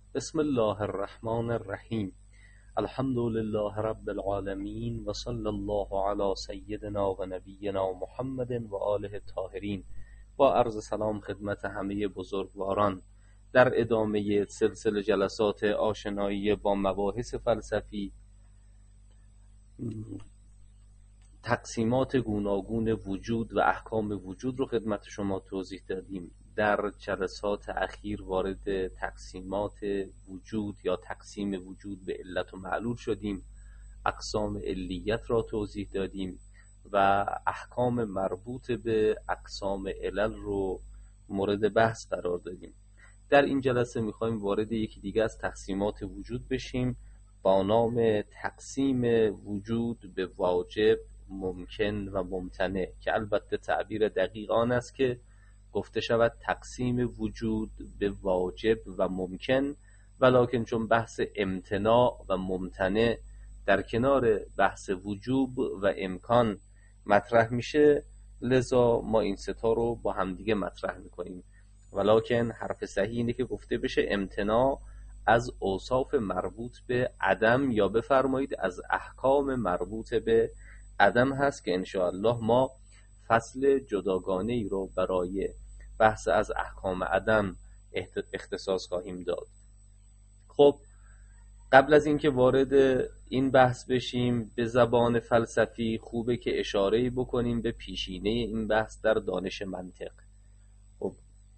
بسم الله الرحمن الرحیم. الحمد لله رب العالمین و صلی الله علی سیدنا و نبینا محمد و آله الطاهرین. با عرض سلام خدمت همه بزرگواران در ادامه سلسله جلسات آشنایی با مباحث فلسفی، تقسیمات گوناگون وجود و احکام وجود رو خدمت شما توضیح دادیم. در جلسات اخیر وارد تقسیمات وجود یا تقسیم وجود به علت و معلول شدیم، اقسام علیت را توضیح دادیم و احکام مربوط به اقسام علل رو مورد بحث قرار دادیم. در این جلسه میخوایم وارد یکی دیگه از تقسیمات وجود بشیم با نام تقسیم وجود به واجب، ممکن و ممتنع، که البته تعبیر دقیق آن است که گفته شود تقسیم وجود به واجب و ممکن، ولکن چون بحث امتناع و ممتنع در کنار بحث وجوب و امکان مطرح میشه، لذا ما این ستا رو با همدیگه مطرح میکنیم. ولکن حرف صحیح اینه که گفته بشه امتناع از اوصاف مربوط به عدم یا بفرمایید از احکام مربوط به عدم هست که انشاءالله ما فصل جداگانه ای رو برای بحث از احکام عدم اختصاص خواهیم داد. خب قبل از اینکه وارد این بحث بشیم به زبان فلسفی، خوبه که اشاره‌ای بکنیم به پیشینه این بحث در دانش منطق. خب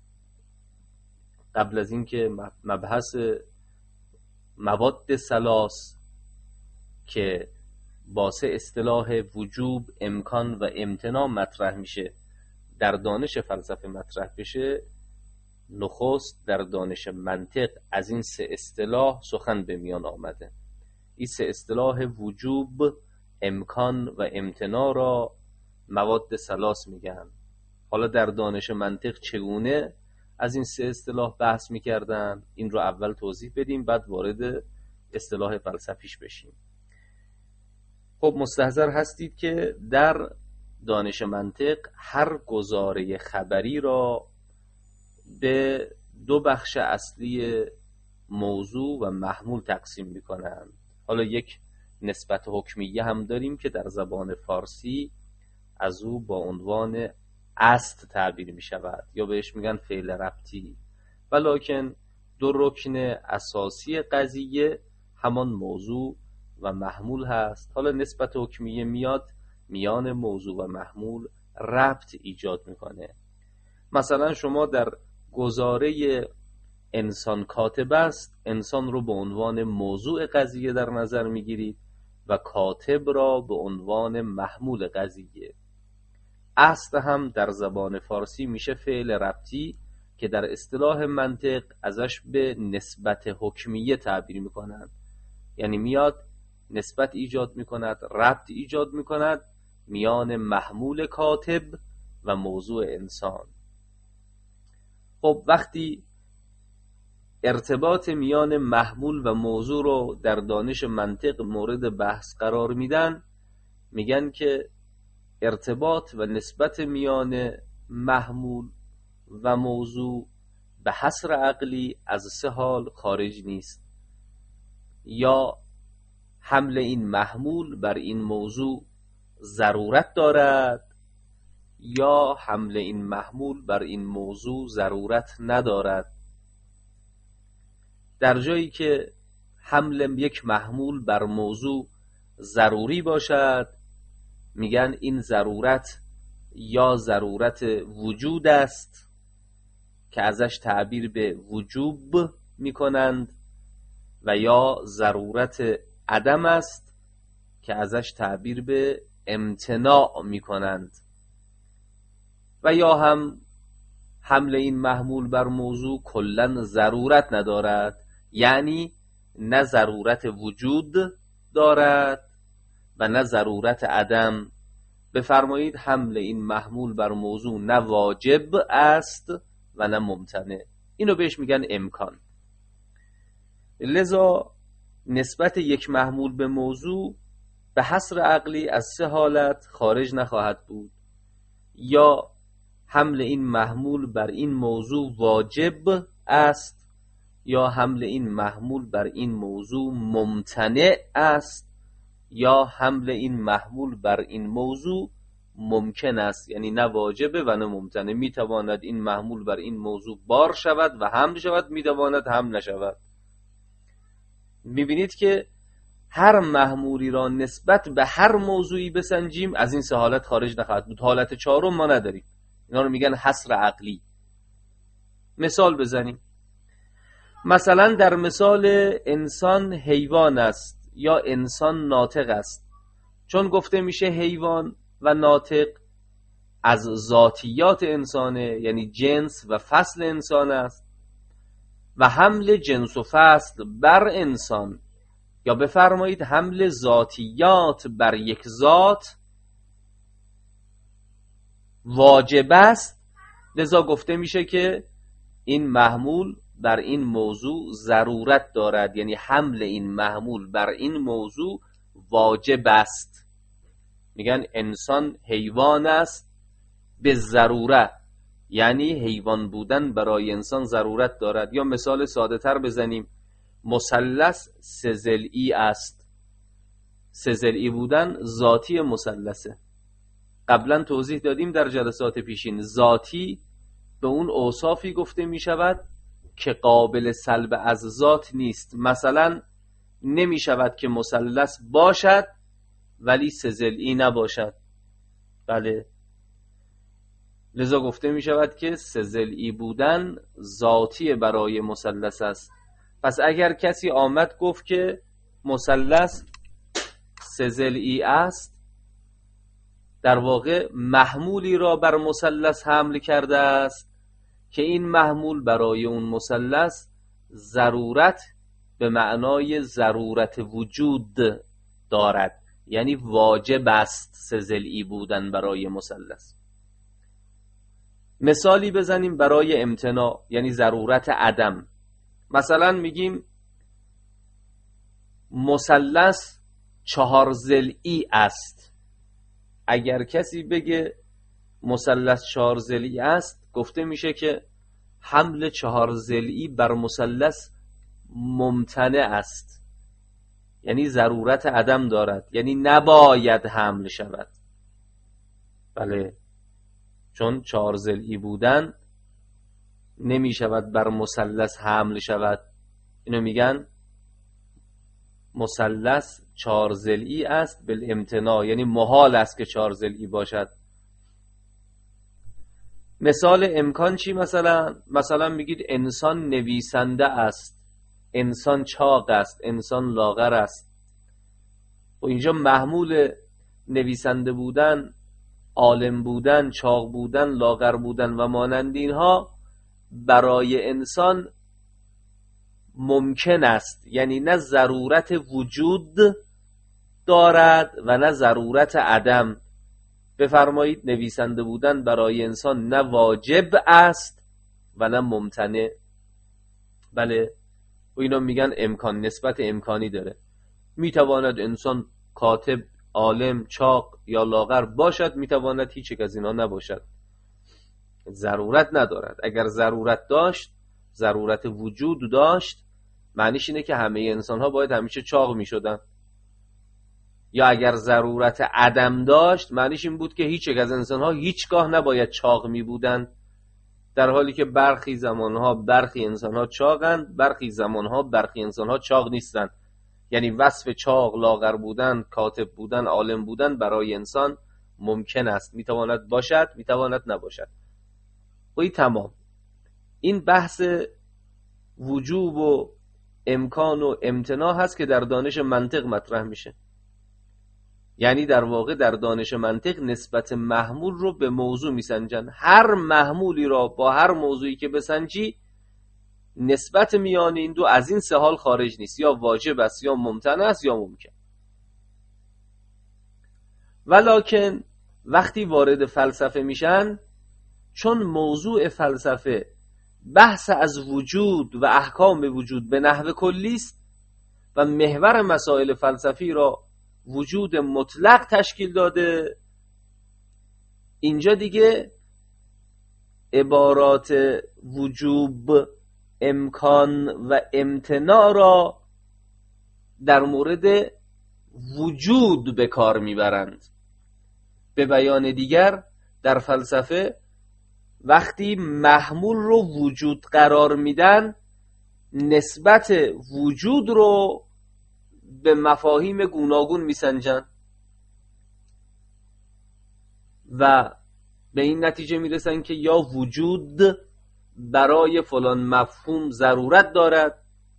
قبل از اینکه مبحث مواد ثلاث که با سه اصطلاح وجوب، امکان و امتناع مطرح میشه در دانش فلسفه مطرح بشه، نخست در دانش منطق از این سه اصطلاح سخن به میان آمده. این سه اصطلاح وجوب، امکان و امتناع را مواد ثلاث میگن. حالا در دانش منطق چگونه از این سه اصطلاح بحث میکردن، این رو اول توضیح بدیم، بعد وارد اصطلاح فلسفیش بشیم. خب مستحضر هستید که در دانش منطق هر گزاره خبری را به دو بخش اصلی موضوع و محمول تقسیم میکنند. حالا یک نسبت حکمیه هم داریم که در زبان فارسی از او با عنوان است تعبیر می شود یا بهش میگن فعل ربطی، ولکن دو رکن اساسی قضیه همان موضوع و محمول هست. حالا نسبت حکمیه میاد میان موضوع و محمول ربط ایجاد میکنه. مثلا شما در گزاره انسان کاتب است، انسان رو به عنوان موضوع قضیه در نظر میگیرید و کاتب را به عنوان محمول قضیه. است هم در زبان فارسی میشه فعل ربطی که در اصطلاح منطق ازش به نسبت حکمیه تعبیر میکنند، یعنی میاد نسبت ایجاد میکند، ربط ایجاد میکند میان محمول کاتب و موضوع انسان. خب وقتی ارتباط میان محمول و موضوع رو در دانش منطق مورد بحث قرار میدن، میگن که ارتباط و نسبت میان محمول و موضوع به حصر عقلی از سه حال خارج نیست. یا حمل این محمول بر این موضوع ضرورت دارد یا حمل این محمول بر این موضوع ضرورت ندارد. در جایی که حمل یک محمول بر موضوع ضروری باشد، میگن این ضرورت یا ضرورت وجود است که ازش تعبیر به وجوب میکنند و یا ضرورت عدم است که ازش تعبیر به امتناع میکنند. و یا هم حمل این محمول بر موضوع کلاً ضرورت ندارد، یعنی نه ضرورت وجود دارد و نه ضرورت عدم. بفرمایید حمل این محمول بر موضوع نه واجب است و نه ممتنع. اینو بهش میگن امکان. لذا نسبت یک محمول به موضوع به حصر عقلی از سه حالت خارج نخواهد بود. یا حمل این محمول بر این موضوع واجب است، یا حمل این محمول بر این موضوع ممتنع است یا حمل این محمول بر این موضوع ممکن است، یعنی نه واجبه و نه ممتنع. میتواند این محمول بر این موضوع بار شود و حمل شود، میتواند حمل نشود. میبینید که هر محمولی را نسبت به هر موضوعی بسنجیم از این سه حالت خارج نخواهد بود. حالت چهارم ما نداریم، اینا رو میگن حصر عقلی. مثال بزنیم. مثلا در مثال انسان حیوان است یا انسان ناطق است، چون گفته میشه حیوان و ناطق از ذاتیات انسانه، یعنی جنس و فصل انسان است و حمل جنس و فصل بر انسان یا بفرمایید حمل ذاتیات بر یک ذات واجب است. لذا گفته میشه که این محمول بر این موضوع ضرورت دارد، یعنی حمل این محمول بر این موضوع واجب است. میگن انسان حیوان است به ضروره، یعنی حیوان بودن برای انسان ضرورت دارد. یا مثال ساده تر بزنیم، مثلث سه ضلعی است. سه ضلعی بودن ذاتی مثلثه. قبلا توضیح دادیم در جلسات پیشین، ذاتی به اون اوصافی گفته می شود که قابل سلب از ذات نیست. مثلا نمی شود که مثلث باشد ولی سه ضلعی نباشد. بله، لذا گفته می شود که سه ضلعی بودن ذاتی برای مثلث است. پس اگر کسی آمد گفت که مثلث سه ضلعی است، در واقع محمولی را بر مثلث حمل کرده است که این محمول برای اون مثلث ضرورت به معنای ضرورت وجود دارد، یعنی واجب است سه ضلعی بودن برای مثلث. مثالی بزنیم برای امتناع، یعنی ضرورت عدم. مثلا میگیم مثلث چهار ضلعی است. اگر کسی بگه مثلث چهار ضلعی است، گفته میشه که حمل چهار ضلعی بر مثلث ممتنع است، یعنی ضرورت عدم دارد، یعنی نباید حمل شود. بله، چون چهار ضلعی بودن نمی شود بر مثلث حمل شود. اینو میگن مثلث چهار ضلعی است بالامتناع، یعنی محال است که چهار ضلعی باشد. مثال امکان چی؟ مثلا میگید انسان نویسنده است، انسان چاق است، انسان لاغر است. و اینجا محمول نویسنده بودن، عالم بودن، چاق بودن، لاغر بودن و مانند اینها برای انسان ممکن است، یعنی نه ضرورت وجود دارد و نه ضرورت عدم. بفرمایید نویسنده بودن برای انسان نه واجب است و نه ممتنع. بله، و اینا میگن امکان، نسبت امکانی داره. میتواند انسان کاتب، عالم، چاق یا لاغر باشد، میتواند هیچ یک از اینا نباشد. ضرورت ندارد. اگر ضرورت داشت، ضرورت وجود داشت، معنیش اینه که همه انسان ها باید همیشه چاق میشدن. یا اگر ضرورت عدم داشت، معنیش این بود که هیچ یک از انسان ها هیچگاه نباید چاق می بودن، در حالی که برخی زمان ها برخی انسان ها چاقند، برخی زمان ها برخی انسان ها چاق نیستن. یعنی وصف چاق، لاغر بودن، کاتب بودن، عالم بودن برای انسان ممکن است، میتواند باشد، میتواند نباشد. و تمام. این بحث وجوب و امکان و امتناع هست که در دانش منطق مطرح میشه. یعنی در واقع در دانش منطق نسبت محمول رو به موضوع میسنجن. هر محمولی را با هر موضوعی که بسنجی، نسبت میان این دو از این سه حال خارج نیست، یا واجب است یا ممتنع است یا ممکن. ولکن وقتی وارد فلسفه میشن، چون موضوع فلسفه بحث از وجود و احکام وجود به نحو کلی است و محور مسائل فلسفی را وجود مطلق تشکیل داده، اینجا دیگه عبارات وجوب امکان و امتناع را در مورد وجود به کار میبرند. به بیان دیگر در فلسفه وقتی محمول رو وجود قرار میدن، نسبت وجود رو به مفاهیم گوناگون میسنجن و به این نتیجه میرسن که یا وجود برای فلان مفهوم ضرورت دارد،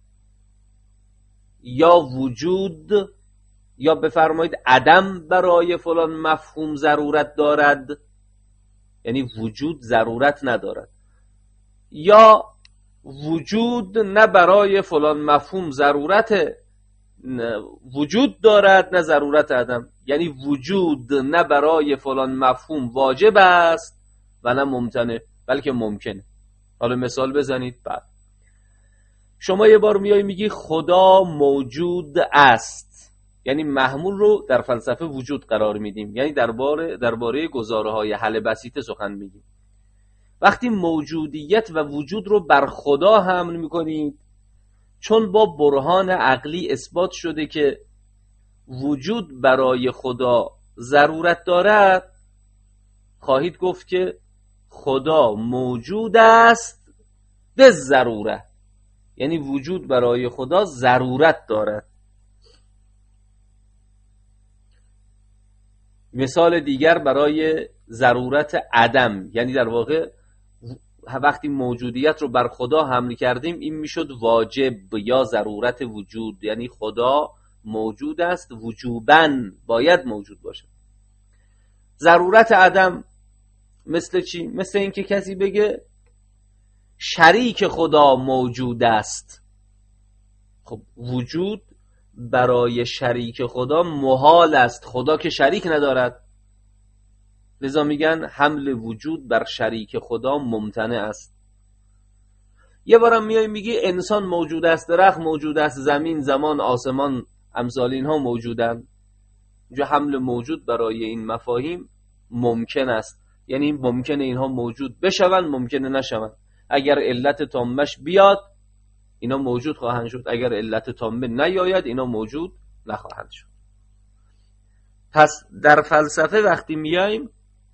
یا وجود، یا بفرمایید عدم برای فلان مفهوم ضرورت دارد، یعنی وجود ضرورت ندارد، یا وجود نه برای فلان مفهوم ضرورت وجود دارد نه ضرورت عدم، یعنی وجود نه برای فلان مفهوم واجب است و نه ممتنع بلکه ممکنه. حالا مثال بزنید. بعد شما یه بار میای میگی خدا موجود است، یعنی محمول رو در فلسفه وجود قرار میدیم، یعنی درباره گزاره‌های حل بسیطه سخن میگیم. وقتی موجودیت و وجود رو بر خدا حمل میکنید، چون با برهان عقلی اثبات شده که وجود برای خدا ضرورت دارد، خواهید گفت که خدا موجود است به ضرورت، یعنی وجود برای خدا ضرورت دارد. مثال دیگر برای ضرورت عدم، یعنی در واقع وقتی موجودیت رو بر خدا حمل کردیم این میشد واجب یا ضرورت وجود، یعنی خدا موجود است وجوباً باید موجود باشه. ضرورت عدم مثل چی؟ مثل این که کسی بگه شریک خدا موجود است. خب وجود برای شریک خدا محال است، خدا که شریک ندارد، لذا میگن حمل وجود بر شریک خدا ممتنع است. یه بارم میای میگی انسان موجود است، درخت موجود است، زمین، زمان، آسمان، امثال اینها موجودن. اینجا حمل موجود برای این مفاهیم ممکن است، یعنی ممکنه اینها موجود بشوند، ممکنه نشوند. اگر علت تامش بیاد اینا موجود خواهند شد، اگر علت تامه نیاید اینا موجود نخواهند شد. پس در فلسفه وقتی میایم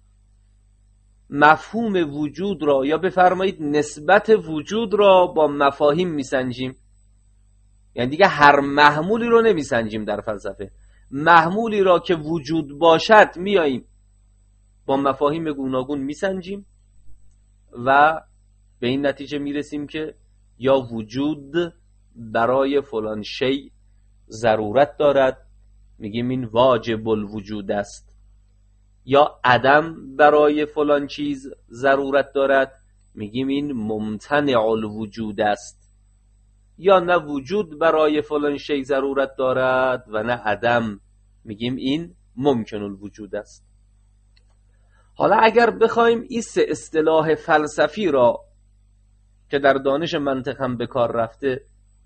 مفهوم وجود را یا بفرمایید نسبت وجود را با مفاهیم میسنجیم، یعنی دیگه هر محمولی رو نمیسنجیم. در فلسفه محمولی را که وجود باشد میاییم با مفاهیم گوناگون میسنجیم و به این نتیجه میرسیم که یا وجود برای فلان شی ضرورت دارد، میگیم این واجب الوجود است، یا عدم برای فلان چیز ضرورت دارد، میگیم این ممتنع الوجود است، یا نه وجود برای فلان شی ضرورت دارد و نه عدم، میگیم این ممکن الوجود است. حالا اگر بخوایم این سه اصطلاح فلسفی را که در دانش منطق هم به کار رفته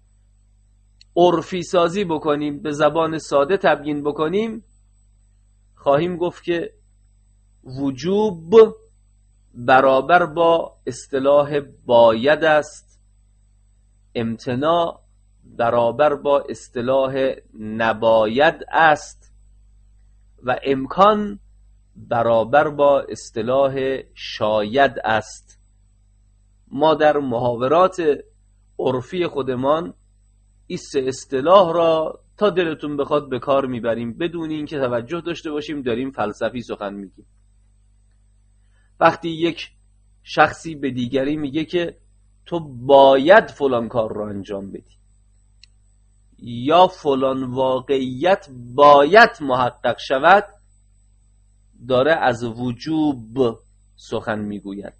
عرفی سازی بکنیم، به زبان ساده تبیین بکنیم، خواهیم گفت که وجوب برابر با اصطلاح باید است، امتناع برابر با اصطلاح نباید است و امکان برابر با اصطلاح شاید است. ما در محاورات عرفی خودمان این سه اصطلاح را تا دلتون بخواد به کار میبریم بدون اینکه توجه داشته باشیم داریم فلسفی سخن میگیم. وقتی یک شخصی به دیگری میگه که تو باید فلان کار رو انجام بدی یا فلان واقعیت باید محقق شود، داره از وجوب سخن میگوید.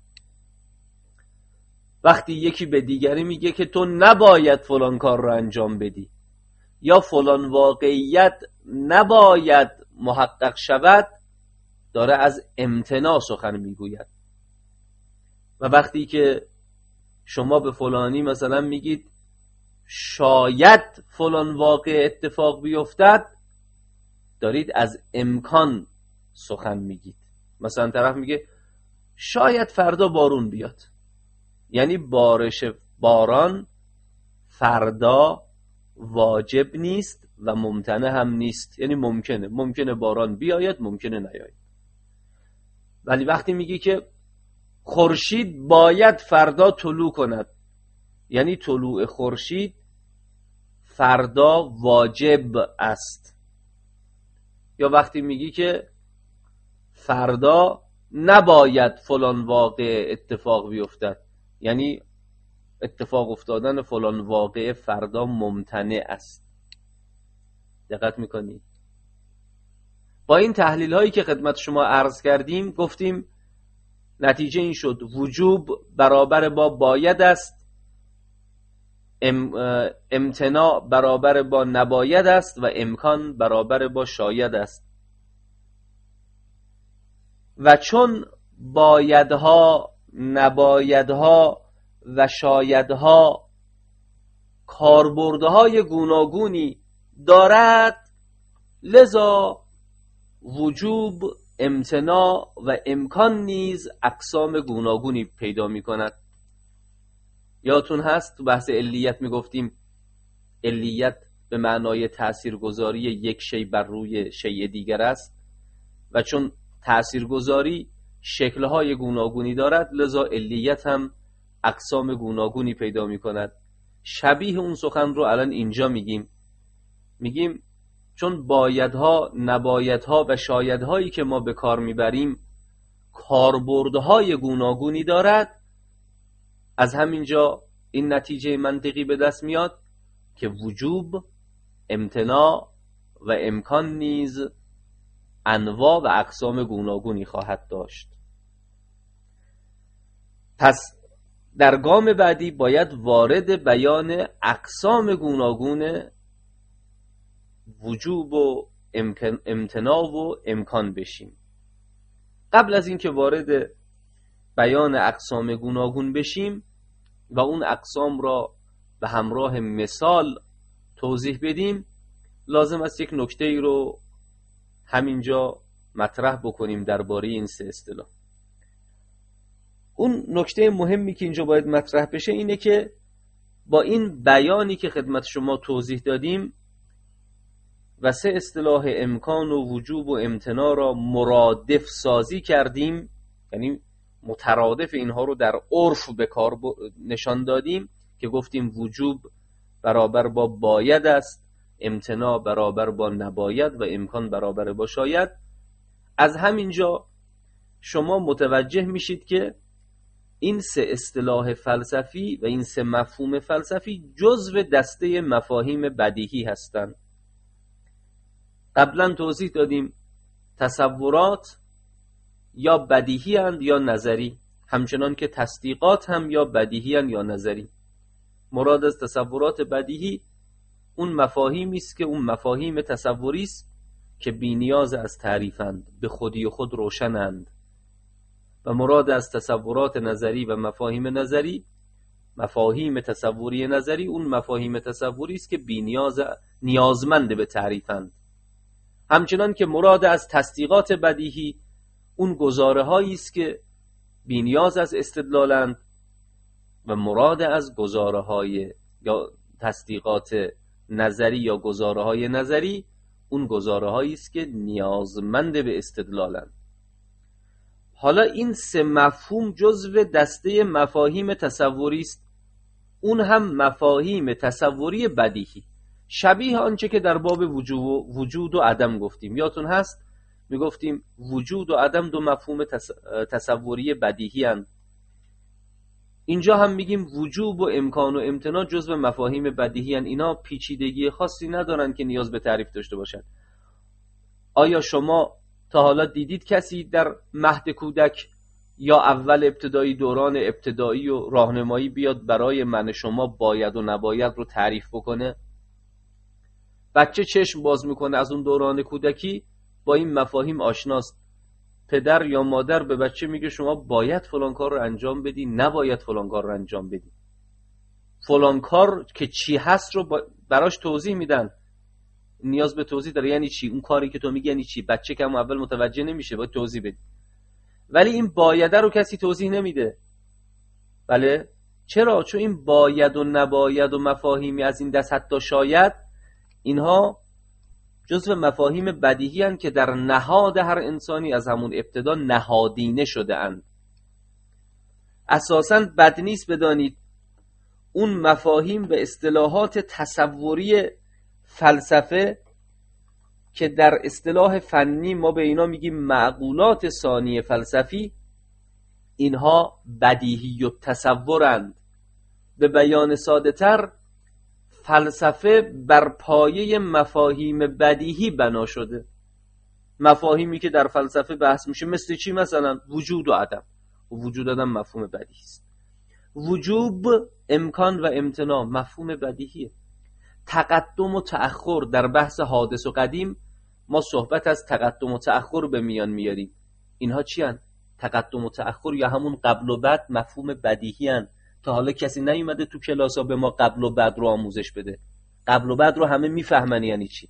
وقتی یکی به دیگری میگه که تو نباید فلان کار رو انجام بدی یا فلان واقعیت نباید محقق شود، داره از امتناع سخن میگوید. و وقتی که شما به فلانی مثلا میگید شاید فلان واقع اتفاق بیفتد، دارید از امکان سخن میگید. مثلا طرف میگه شاید فردا بارون بیاد، یعنی باران فردا واجب نیست و ممتنع هم نیست. یعنی ممکنه باران بیاید، ممکنه نیاید. ولی وقتی میگی که خورشید باید فردا طلوع کند، یعنی طلوع خورشید فردا واجب است. یا وقتی میگی که فردا نباید فلان واقع اتفاق بیفتد، یعنی اتفاق افتادن فلان واقع فردا ممتنع است. دقت میکنی؟ با این تحلیل هایی که خدمت شما عرض کردیم گفتیم نتیجه این شد وجوب برابر با باید است، امتناع برابر با نباید است و امکان برابر با شاید است. و چون بایدها، نبایدها و شایدها کاربردهای گوناگونی دارد، لذا وجوب، امتناع و امکان نیز اقسام گوناگونی پیدا می کند. یادتون هست تو بحث علیت می گفتیم علیت به معنای تاثیرگذاری یک شی بر روی شی دیگر است و چون تاثیرگذاری شکل‌های گوناگونی دارد، لذا علیت هم اقسام گوناگونی پیدا می کند. شبیه اون سخن رو الان اینجا میگیم چون بایدها، نبایدها و شایدهایی که ما به کار میبریم کاربردهای گوناگونی دارد، از همینجا این نتیجه منطقی به دست میاد که وجوب، امتناع و امکان نیز انواع و اقسام گوناگونی خواهد داشت. پس در گام بعدی باید وارد بیان اقسام گوناگون وجوب و امتناع و امکان بشیم. قبل از اینکه وارد بیان اقسام گوناگون بشیم و اون اقسام را به همراه مثال توضیح بدیم، لازم است یک نکته ای رو همینجا مطرح بکنیم درباره این سه اصطلاح. اون نکته مهمی که اینجا باید مطرح بشه اینه که با این بیانی که خدمت شما توضیح دادیم و سه اصطلاح امکان و وجوب و امتناع را مرادف سازی کردیم، یعنی مترادف اینها رو در عرف به کار نشان دادیم که گفتیم وجوب برابر با باید است، امتناع برابر با نباید و امکان برابر با شاید. از همینجا شما متوجه میشید که این سه اصطلاح فلسفی و این سه مفهوم فلسفی جزو دسته مفاهیم بدیهی هستند. قبلا توضیح دادیم تصورات یا بدیهی اند یا نظری، همچنان که تصدیقات هم یا بدیهی اند یا نظری. مراد از تصورات بدیهی اون مفاهیمی است که اون مفاهیم تصوری است که بی‌نیاز از تعریفند، به خودی خود روشنند. و مراد از تصورات نظری و مفاهیم نظری، مفاهیم تصوری نظری، اون مفاهیم تصوری است که نیازمند به تعریفند. همچنان که مراد از تصدیقات بدیهی اون گزاره هایی است که بی‌نیاز از استدلالند و مراد از گزاره های یا تصدیقات نظری یا گزاره های نظری اون گزاره هایی است که نیازمند به استدلالند. حالا این سه مفهوم جزو دسته مفاهیم تصوری است، اون هم مفاهیم تصوری بدیهی، شبیه آنچه که در باب وجود و عدم گفتیم. یادتون هست میگفتیم وجود و عدم دو مفهوم تصوری بدیهی هستند. اینجا هم میگیم وجوب و امکان و امتناع جزو مفاهیم بدیهی هستند. اینا پیچیدگی خاصی ندارن که نیاز به تعریف داشته باشند. آیا شما تا حالا دیدید کسی در مهد کودک یا اول ابتدایی، دوران ابتدایی و راهنمایی بیاد برای من شما باید و نباید رو تعریف بکنه؟ بچه چشم باز میکنه از اون دوران کودکی با این مفاهیم آشناست. پدر یا مادر به بچه میگه شما باید فلان کار رو انجام بدی، نباید فلان کار رو انجام بدی. فلان کار که چی هست رو براش توضیح میدن. نیاز به توضیح داره. یعنی چی؟ اون کاری که تو میگی یعنی چی؟ بچه که اول متوجه نمیشه، باید توضیح بدی. ولی این بایده رو کسی توضیح نمیده. بله، چرا؟ چون این باید و نباید و مفاهیمی از این دست، حتی شاید، اینها جزو مفاهیم بدیهی هستند که در نهاد هر انسانی از همون ابتدا نهادینه شده اند. اساساً بد نیست بدانید اون مفاهیم و اصطلاحات تصوری فلسفه که در اصطلاح فنی ما به اینا میگیم معقولات ثانی فلسفی، اینها بدیهی و تصورند. به بیان ساده تر، فلسفه بر پایه مفاهیم بدیهی بنا شده. مفاهیمی که در فلسفه بحث میشه مثل چی؟ مثلا وجود و عدم. وجود و عدم مفهوم بدیهی است. وجوب، امکان و امتناع مفهوم بدیهیه. تقدم و تأخر در بحث حادث و قدیم ما صحبت از تقدم و تأخر به میان میاریم. اینها چی هن؟ تقدم و تأخر یا همون قبل و بعد مفهوم بدیهی هن. تا حالا کسی نیومده تو کلاسا به ما قبل و بعد رو آموزش بده. قبل و بعد رو همه میفهمن یعنی چی.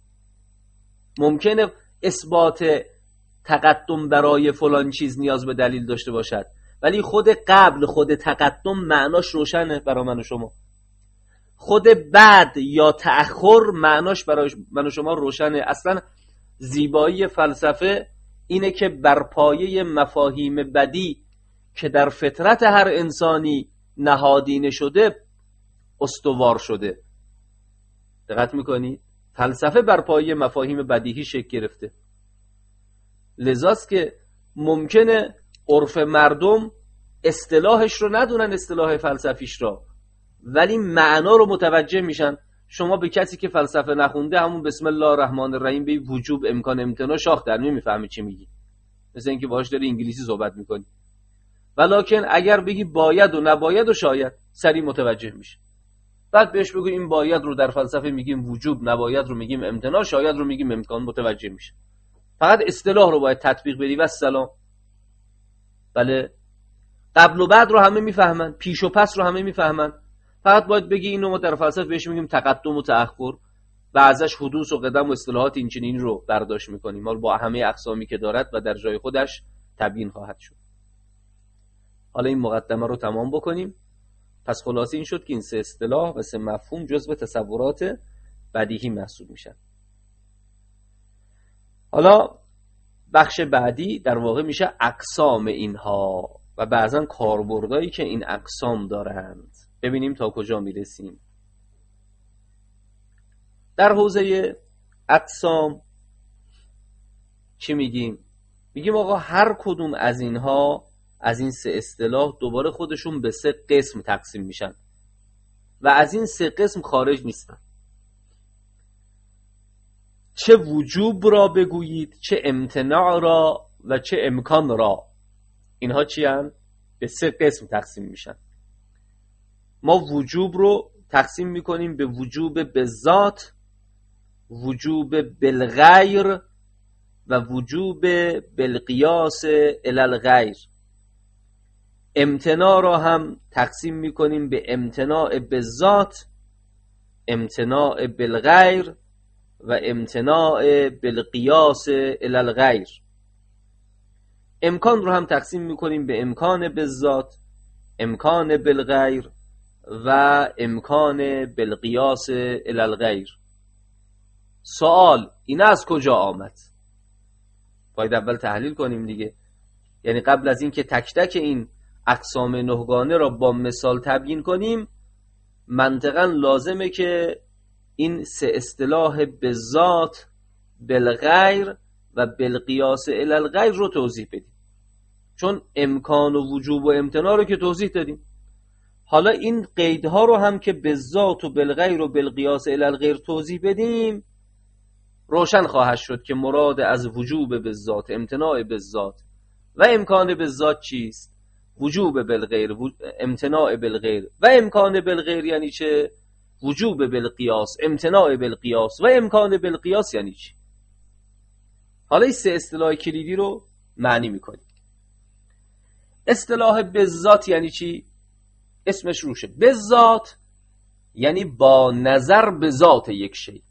ممکنه اثبات تقدم برای فلان چیز نیاز به دلیل داشته باشد، ولی خود قبل، خود تقدم معناش روشنه برای من و شما. خود بعد یا تأخر معناش برای من و شما روشنه. اصلا زیبایی فلسفه اینه که بر پایه مفاهیم بدی که در فطرت هر انسانی نهادینه شده استوار شده. دقت میکنی؟ فلسفه بر پایه مفاهیم بدیهی شکل گرفته. لذاست که ممکنه عرف مردم اصطلاحش رو ندونن، اصطلاح فلسفیش رو، ولی معنا رو متوجه میشن. شما به کسی که فلسفه نخونده همون بسم الله الرحمن الرحیم به وجوب، امکان، امتناع شاخ در نمیفهمه چی میگی، مثل اینکه باهاش داری انگلیسی صحبت میکنی. ولکن اگر بگی باید و نباید و شاید، سریع متوجه میشه. بعد بهش بگو این باید رو در فلسفه میگیم وجوب، نباید رو میگیم امتناع، شاید رو میگیم امکان، متوجه میشه. فقط اصطلاح رو باید تطبیق بدی و سلام. بله، قبل و بعد رو همه میفهمن، پیش و پس رو همه میفهمن. فقط باید بگی اینو ما در فلسفه بهش میگیم تقدم و تأخر و ازش حدوث و قدم و اصطلاحات اینچنینی رو برداشت میکنیم، حالا با همه اقسامی که دارد و در جای خودش تبیین خواهد شد. حالا این مقدمه رو تمام بکنیم. پس خلاصه این شد که این سه اصطلاح و سه مفهوم جزو تصورات بدیهی محسوب میشن. حالا بخش بعدی در واقع میشه اقسام اینها و بعضا کاربردایی که این اقسام دارند. ببینیم تا کجا میرسیم. در حوزه اقسام چی میگیم؟ میگیم آقا هر کدوم از اینها، از این سه اصطلاح، دوباره خودشون به سه قسم تقسیم میشن و از این سه قسم خارج نیستن. چه وجوب را بگویید، چه امتناع را و چه امکان را، اینها چی هن؟ به سه قسم تقسیم میشن. ما وجوب رو تقسیم میکنیم به وجوب بالذات، وجوب بالغیر و وجوب بالقیاس الی الغیر. امتناع را هم تقسیم میکنیم به امتناع بالذات، امتناع بالغیر و امتناع بالقیاس الی الغیر. امکان رو هم تقسیم میکنیم به امکان بالذات، امکان بالغیر و امکان بالقیاس الی الغیر. سوال این از کجا آمد؟ باید اول تحلیل کنیم دیگه. یعنی قبل از این که تک تک این اقسام نهگانه را با مثال تبیین کنیم، منطقاً لازمه که این سه اصطلاح بالذات، بالغیر و بالقیاس الی الغیر رو توضیح بدیم. چون امکان و وجوب و امتناع رو که توضیح دادیم، حالا این قیدها رو هم که بالذات و بالغیر و بالقیاس الی الغیر توضیح بدیم، روشن خواهد شد که مراد از وجوب بالذات، امتناع بالذات و امکان بالذات چیست. وجوب بالغیر، امتناع بالغیر و امکان بالغیر یعنی چه؟ وجوب بالقیاس، امتناع بالقیاس و امکان بالقیاس یعنی چی؟ حالا این سه اصطلاح کلیدی رو معنی میکنیم. اصطلاح بالذات یعنی چی؟ اسمش روشه. بالذات یعنی با نظر به ذات یک شی.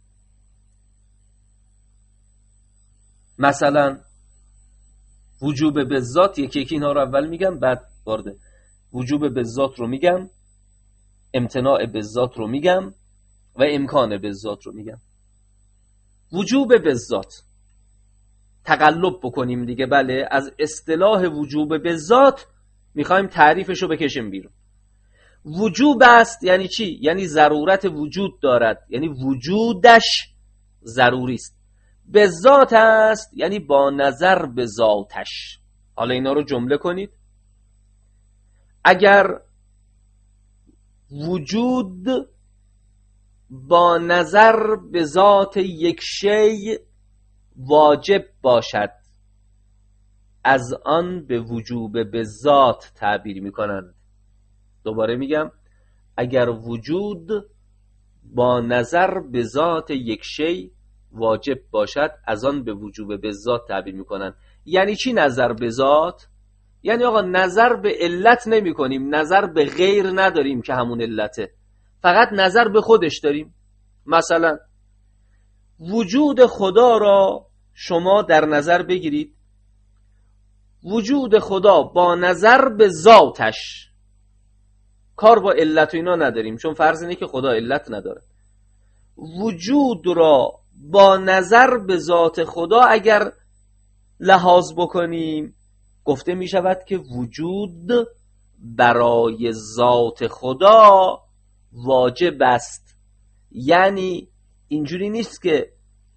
مثلا وجوب بالذات، یکی یکی اینا رو اول میگم بعد وارد. وجوب بالذات رو میگم، امتناع بالذات رو میگم و امکان بالذات رو میگم. وجوب بالذات تقلب بکنیم دیگه. بله، از اصطلاح وجوب بالذات میخوایم تعریفش رو بکشیم بیرون. وجوب است یعنی چی؟ یعنی ضرورت وجود دارد، یعنی وجودش ضروری است. بالذات است یعنی با نظر به ذاتش. حالا اینا رو جمله کنید. اگر وجود با نظر به ذات یک شی واجب باشد، از آن به وجوب به ذات تعبیر میکنند. دوباره میگم، اگر وجود با نظر به ذات یک شی واجب باشد، از آن به وجوب به ذات تعبیر میکنند. یعنی چی نظر به ذات؟ یعنی آقا نظر به علت نمی کنیم، نظر به غیر نداریم که همون علته، فقط نظر به خودش داریم. مثلا وجود خدا را شما در نظر بگیرید، وجود خدا با نظر به ذاتش، کار با علت و اینا نداریم، چون فرض اینه که خدا علت نداره. وجود را با نظر به ذات خدا اگر لحاظ بکنیم، گفته می شود که وجود برای ذات خدا واجب است. یعنی اینجوری نیست که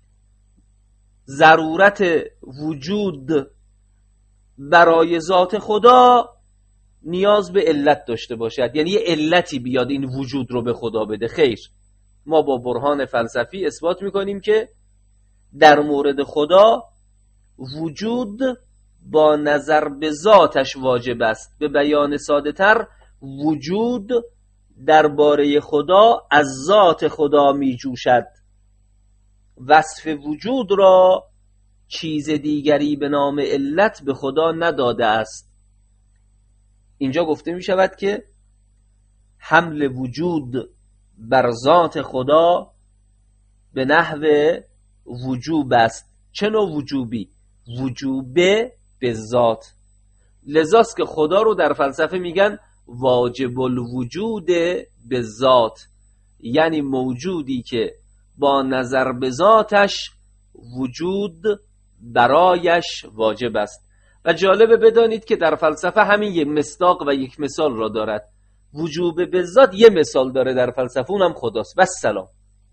ضرورت وجود برای ذات خدا نیاز به علت داشته باشد، یعنی یه علتی بیاد این وجود رو به خدا بده. خیر، ما با برهان فلسفی اثبات میکنیم که در مورد خدا وجود با نظر به ذاتش واجب است. به بیان ساده تر، وجود درباره خدا از ذات خدا می جوشد. وصف وجود را چیز دیگری به نام علت به خدا نداده است. اینجا گفته می شود که حمل وجود بر ذات خدا به نحو وجوب است. چه نوع وجوبی؟ وجوب به ذات. لذاست که خدا رو در فلسفه میگن واجب الوجود به ذات، یعنی موجودی که با نظر به ذاتش وجود برایش واجب است. و جالبه بدانید که در فلسفه همین یک مصداق و یک مثال را دارد. وجوب به ذات یه مثال داره در فلسفه، اونم خداست و سلام.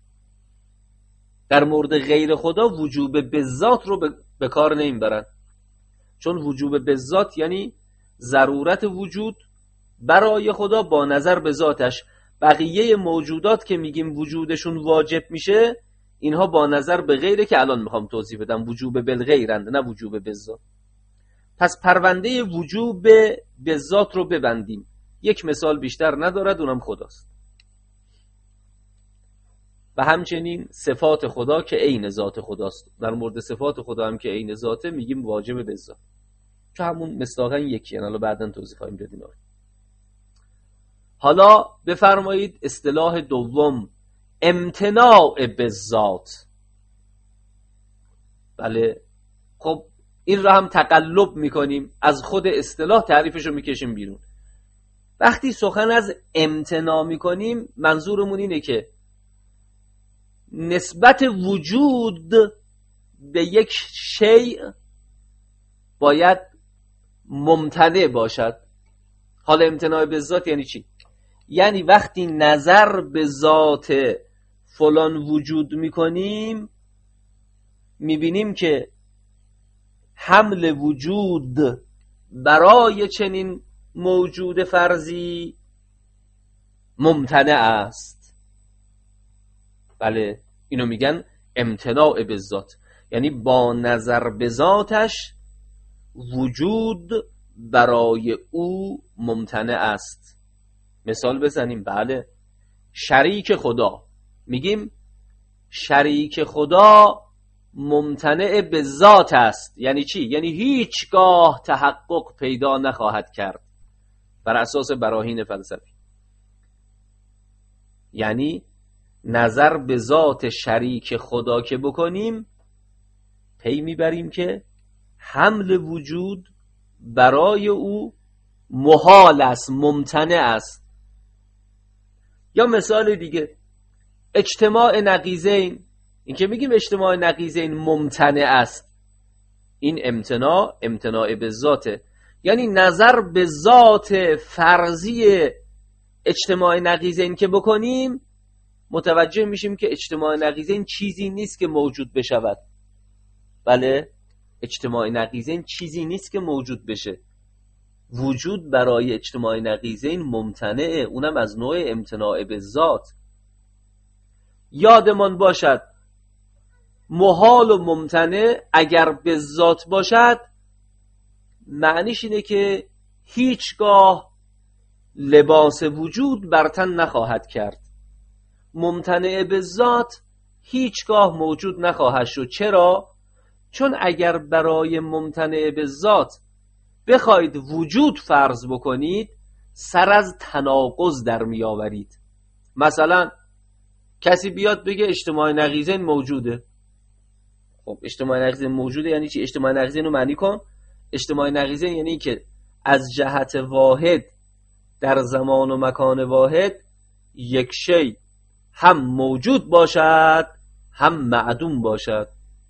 در مورد غیر خدا وجوب به ذات رو به کار نمیبرن، چون وجوب به ذات یعنی ضرورت وجود برای خدا با نظر به ذاتش. بقیه موجودات که میگیم وجودشون واجب میشه، اینها با نظر به غیره که الان میخوام توضیح بدم. وجوب بالغیرند، نه وجوب به ذات. پس پرونده وجوب به ذات رو ببندیم. یک مثال بیشتر ندارد، اونم خداست. و همچنین صفات خدا که عین ذات خداست. در مورد صفات خدا هم که عین ذاته میگیم واجب به ذات، چون همون مصداقاً یکیه. حالا بعداً توضیح خواهیم داد اینا. حالا بفرمایید اصطلاح دوم، امتناع به ذات. بله، خب این را هم تقلب میکنیم، از خود اصطلاح تعریفش رو میکشیم بیرون. وقتی سخن از امتناع میکنیم، منظورمون اینه که نسبت وجود به یک شیء باید ممتنع باشد. حالا امتناع به ذات یعنی چی؟ یعنی وقتی نظر به ذات فلان وجود میکنیم، میبینیم که حمل وجود برای چنین موجود فرضی ممتنع است. بله، اینو میگن امتناع به ذات، یعنی با نظر به ذاتش وجود برای او ممتنع است. مثال بزنیم. بله، شریک خدا، میگیم شریک خدا ممتنع به ذات است. یعنی چی؟ یعنی هیچگاه تحقق پیدا نخواهد کرد بر اساس براهین فلسفی. یعنی نظر به ذات شریک خدا که بکنیم، پی میبریم که حمل وجود برای او محال است، ممتنع است. یا مثال دیگه، اجتماع نقیضین، این که میگیم اجتماع نقیضین ممتنع است، این امتناع به ذاته، یعنی نظر به ذات فرضی اجتماع نقیضین که بکنیم متوجه میشیم که اجتماع نقیضین چیزی نیست که موجود بشود. بله، اجتماع نقیضین چیزی نیست که موجود بشه. وجود برای اجتماع نقیضین ممتنعه، اونم از نوع امتناع به ذات. یادمان باشد محال و ممتنع اگر به ذات باشد معنیش اینه که هیچگاه لباس وجود بر تن نخواهد کرد. ممتنع به ذات هیچگاه موجود نخواهد شد. چرا؟ چون اگر برای ممتنع به ذات بخواید وجود فرض بکنید سر از تناقض در می آورید. مثلا کسی بیاد بگه اجتماع نقیضین موجوده. خب اجتماع نقیضین موجوده یعنی چی؟ اجتماع نقیضین رو معنی کن. اجتماع نقیضین یعنی که از جهت واحد در زمان و مکان واحد یک شی هم موجود باشد هم معدوم باشد.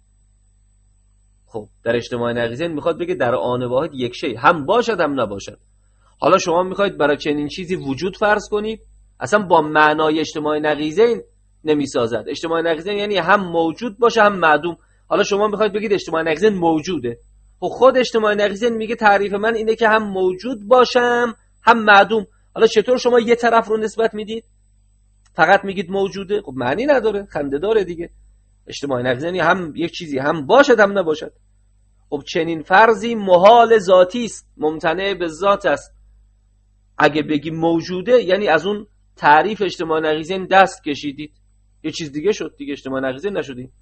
خب در اجتماع نقیضین میخواد بگه در آن واحد یک شی هم باشد هم نباشد. حالا شما میخواید برای چنین چیزی وجود فرض کنید، اصلا با معنای اجتماع نقیضین نمیسازد. اجتماع نقیضین یعنی هم موجود باشه هم معدوم. حالا شما میخواید بگید اجتماع نقیضین موجوده، خود اجتماع نقیضین میگه تعریف من اینه که هم موجود باشم هم معدوم. حالا چطور شما یه طرف رو نسبت میدید؟ فقط میگید موجوده؟ خب معنی نداره، خنده داره دیگه. اجتماع نقیضین هم یک چیزی هم باشد هم نباشد. خب چنین فرضی محال ذاتی است، ممتنع به ذات است. اگه بگی موجوده یعنی از اون تعریف اجتماع نقیضین دست کشیدید، یه چیز دیگه شد دیگه، اجتماع نقیضین نشدید.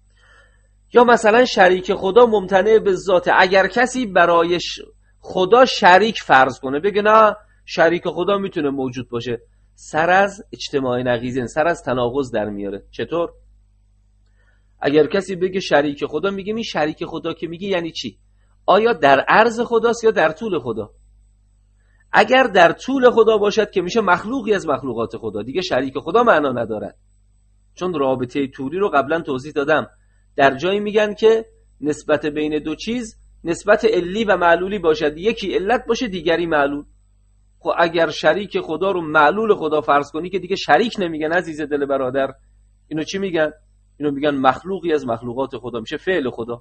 یا مثلا شریک خدا ممتنع به ذات. اگر کسی برای خدا شریک فرض کنه، بگه نه شریک خدا میتونه موجود باشه، سر از اجتماع نقیضین، سر از تناقض در میاره. چطور؟ اگر کسی بگه شریک خدا، میگه این شریک خدا که میگه یعنی چی؟ آیا در عرض خداست یا در طول خدا؟ اگر در طول خدا باشد که میشه مخلوقی از مخلوقات خدا، دیگه شریک خدا معنا نداره. چون رابطه طولی رو قبلا توضیح دادم. در جایی میگن که نسبت بین دو چیز نسبت علی و معلولی باشد، یکی علت باشه دیگری معلول. خب اگر شریک خدا رو معلول خدا فرض کنی که دیگه شریک نمیگن عزیز دل برادر. اینو چی میگن؟ اینو میگن مخلوقی از مخلوقات خدا، میشه فعل خدا.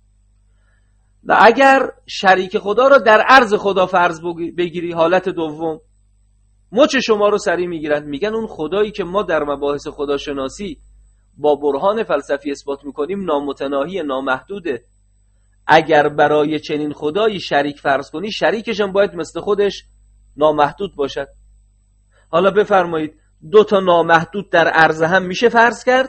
و اگر شریک خدا رو در عرض خدا فرض بگیری، حالت دوم، مچ شما رو سری میگیرن، میگن اون خدایی که ما در مباحث خداشناسی با برهان فلسفی اثبات میکنیم نامتناهی، نامحدوده. اگر برای چنین خدایی شریک فرض کنی، شریکش هم باید مثل خودش نامحدود باشد. حالا بفرمایید دو تا نامحدود در عرض هم میشه فرض کرد؟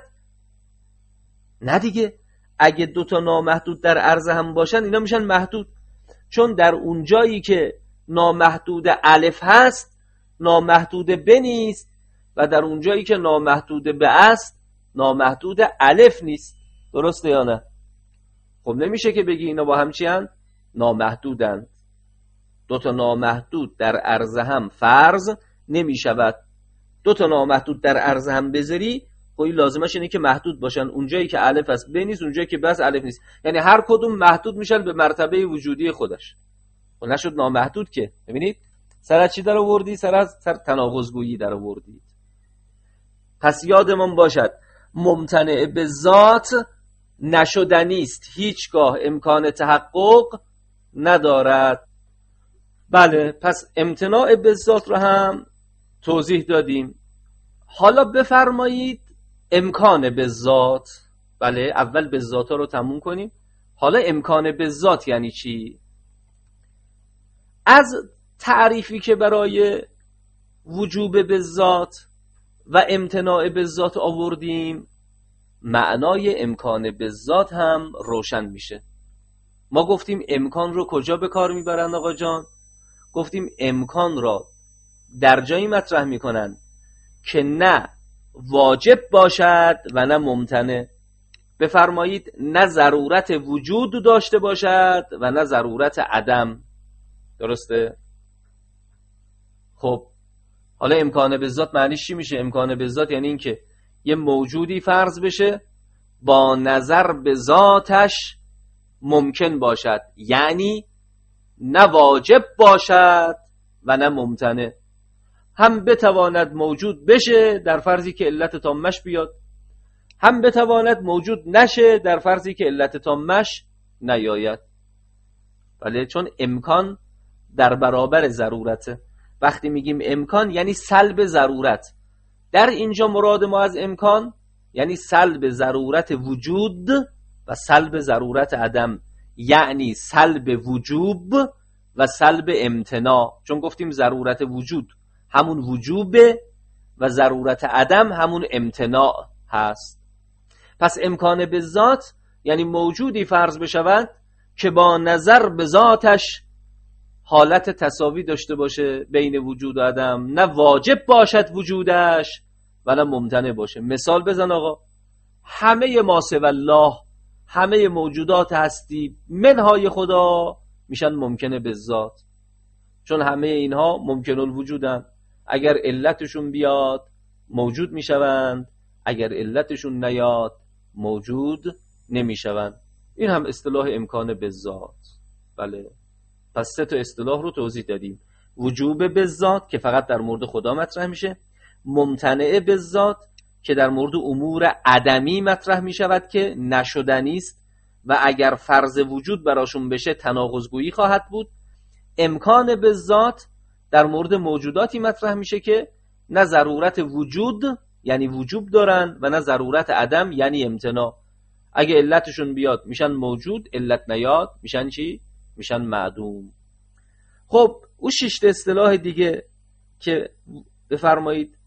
نه دیگه. اگه دو تا نامحدود در عرض هم باشن اینا میشن محدود، چون در اون جایی که نامحدود الف هست نامحدود ب نیست و در اون جایی که نامحدود ب است نامحدود الف نیست. درسته یا نه؟ خب نمیشه که بگی اینا با هم چی هن؟ نامحدودن. دو تا نامحدود در عرض هم فرض نمیشود. دو تا نامحدود در عرض هم بذاری خب لازمش اینه که محدود باشن. اونجایی که الف است ب نیست، اونجایی که بس الف نیست، یعنی هر کدوم محدود میشن به مرتبه وجودی خودش. خب نشد نامحدود که. ببینید سر از چی در آوردی؟ سر تناقض گویی در آوردید. پس یادمون باشد ممتنع به ذات نشدنی است، هیچگاه امکان تحقق ندارد. بله، پس امتناع به ذات رو هم توضیح دادیم. حالا بفرمایید امکان به ذات. بله، اول به ذات رو تموم کنیم. حالا امکان به ذات یعنی چی؟ از تعریفی که برای وجوب به ذات و امتناع به ذات آوردیم، معنای امکان به ذات هم روشن میشه. ما گفتیم امکان رو کجا به کار میبرن آقا جان؟ گفتیم امکان را در جایی مطرح میکنن که نه واجب باشد و نه ممتنع. بفرمایید نه ضرورت وجود داشته باشد و نه ضرورت عدم. درسته؟ خب حالا امکان به ذات معنیش چی میشه؟ امکان به ذات یعنی این که یه موجودی فرض بشه با نظر به ذاتش ممکن باشد، یعنی نه واجب باشد و نه ممتنع. هم بتواند موجود بشه در فرضی که علت تامش بیاد، هم بتواند موجود نشه در فرضی که علت تامش نیاید. بله، چون امکان در برابر ضرورته. وقتی میگیم امکان یعنی سلب ضرورت. در اینجا مراد ما از امکان یعنی سلب ضرورت وجود و سلب ضرورت عدم، یعنی سلب وجوب و سلب امتناع. چون گفتیم ضرورت وجود همون وجوبه و ضرورت عدم همون امتناع هست. پس امکان به ذات یعنی موجودی فرض بشود که با نظر به ذاتش حالت تساوی داشته باشه بین وجود و عدم، نه واجب باشد وجودش و نه ممتنع باشه. مثال بزن آقا. همه ما سوی الله، همه موجودات هستی منهای خدا میشن ممکنه به ذات، چون همه اینها ممکن الوجودن. اگر علتشون بیاد موجود میشوند، اگر علتشون نیاد موجود نمیشوند. این هم اصطلاح امکان به ذات. بله، پس 3 تا اصطلاح رو توضیح دادیم. وجوب به ذات که فقط در مورد خدا مطرح میشه، ممتنع به ذات که در مورد امور عدمی مطرح میشود که نشدنی است و اگر فرض وجود براشون بشه تناقض‌گویی خواهد بود. امکان به ذات در مورد موجوداتی مطرح میشه که نه ضرورت وجود یعنی وجوب دارن و نه ضرورت عدم یعنی امتناع. اگه علتشون بیاد میشن موجود، علت نیاد میشن چی؟ میشن معدوم. خب اون 6 اصطلاح دیگه که بفرمایید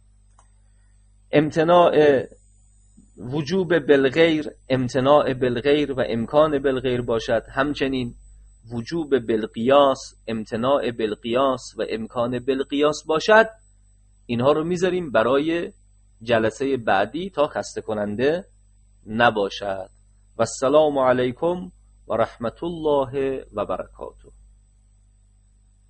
امتناع وجوب بالغیر، امتناع بالغیر و امکان بالغیر باشد، همچنین وجوب بالقیاس، امتناع بالقیاس و امکان بالقیاس باشد، اینها رو میذاریم برای جلسه بعدی تا خسته کننده نباشد. و السلام علیکم و رحمت الله و برکاته.